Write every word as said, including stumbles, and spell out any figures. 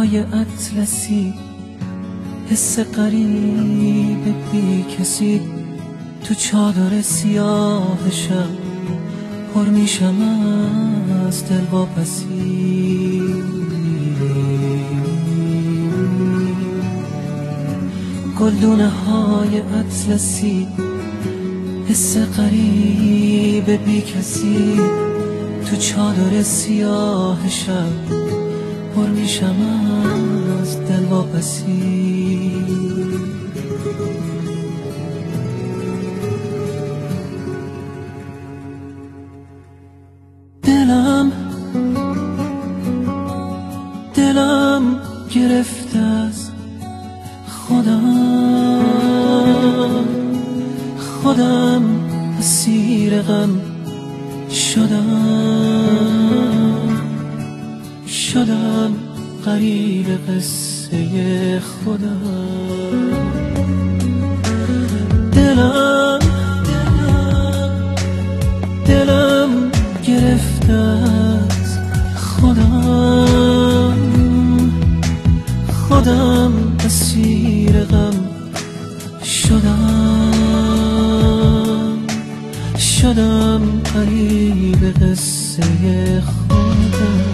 های اطلسی، حس غریب بی کسی، تو چادر سیاه شب پر میشم از دلواپسی. گلدونه های اطلسی، حس غریب بی کسی، تو چادر سیاه شب پر میشم از دلواپسی. دلم دلم گرفته از خودم، خودم اسیر غم شدم، شدم غریب قصه خودم. دلم دلم دلم گرفته از خودم، خودم اسیر غم شدم، شدم غریب قصه خودم.